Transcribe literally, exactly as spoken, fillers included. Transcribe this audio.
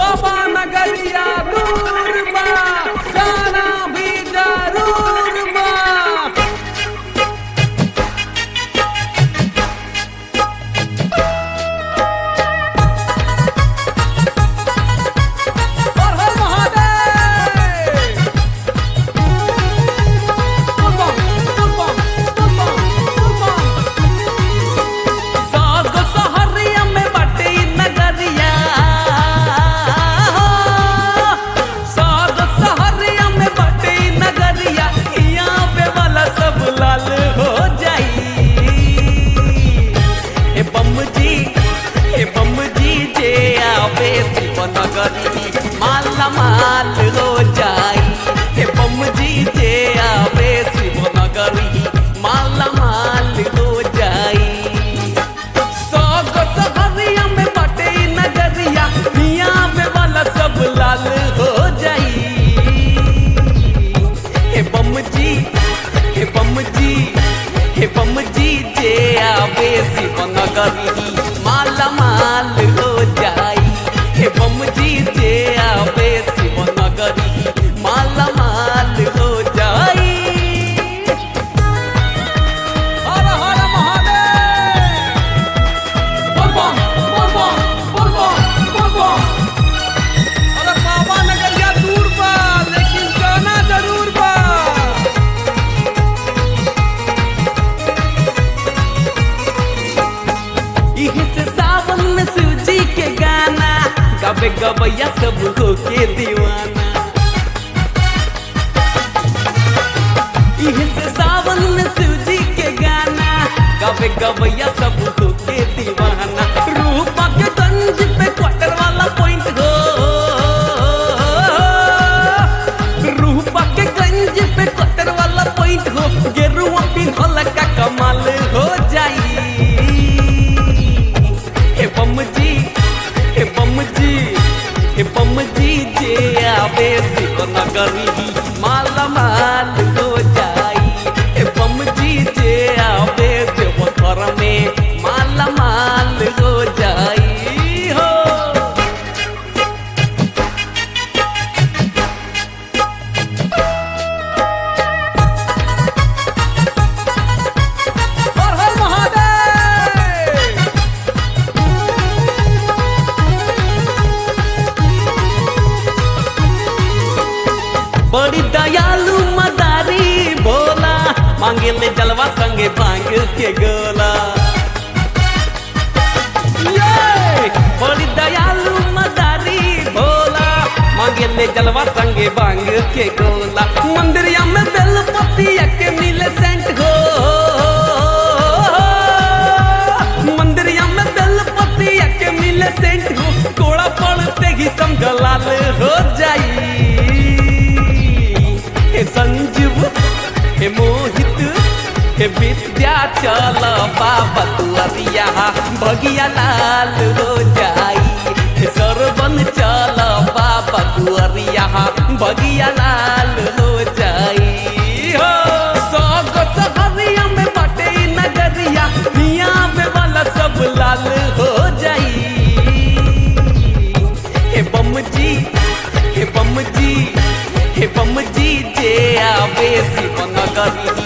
बाबा नगरिया दूर बा, जाना भी जरूर बा। हर हर महादेव। बोल बम, बोल बम, बोल बम, बोल बम। साग सहरिया में बाटे ई नगरिया, साग सहरिया में बाटे ई नगरिया, यहाँ पे वाला सब लाल हो जाई। हे बम जी, हे बम जी जे आवे शिव नगरी, माला माल हो जाई। हे बम जी जे आवे शिव नगरी, माला माल हो जाई। साग सहरिया में बाटे ई नगरिया, यहाँ पे वाला सब लाल हो जाई। हे बम जी, हे बम जी, हे बम जी जे आवे शिव नगरी, माला माल हो जाई। हे बम जी जे आवे शिव नगरी, माला माल हो जाई। हर हर महादेव। बोल बम, बोल बम, बोल बम, बोल बम। अरे बाबा नगरिया दूर बा, लेकिन जाना जरूर बा। इहे से सावन में शिवजी के गाना गावे गवैया सब हो के दीवाना। इहे से सावन में शिवजी के गाना गावे गवैया सब हो के दीवाना। रूपा के गंज पे क्वार्टर वाला पॉइंट हो, रूपा के गंज पे क्वार्टर वाला पॉइंट हो, गेरुआ पिन्हल का कमाल हो जाई। हे बम जी, हे बम जी, हे बम जी जे आवे शिव नगरी, माला माल हो जाई। हे बम जी जे आवे देवघर में, माला माल हो जाई हो। हर हर महादेव। बड़ी दयालु मदारी भोला, मांगे ले जलवा संगे भांग के गोला। ये बड़ी दयालु मदारी भोला, मांगे ले जलवा संगे भांग के गोला। मंदिरिया में बेलपतिया के मिले सेंट हो, मंदिरिया में बेलपतिया के मिले सेंट हो, कोड़ा पड़ते ही समझ लाल हो जाई। हे संजीव, हे मोहित, हे विद्याचल बाबा तुअरिया, भगिया लाल हो जाई। हे सरवन चल बाबा तुअरिया, भगिया लाल हो जाई हो। साग सहरिया में बाटे ई नगरिया, यहाँ पे वाला सब लाल हो जाई। हे बम जी, हे बम जी, हे बम जी जे आवे शिव नगरी,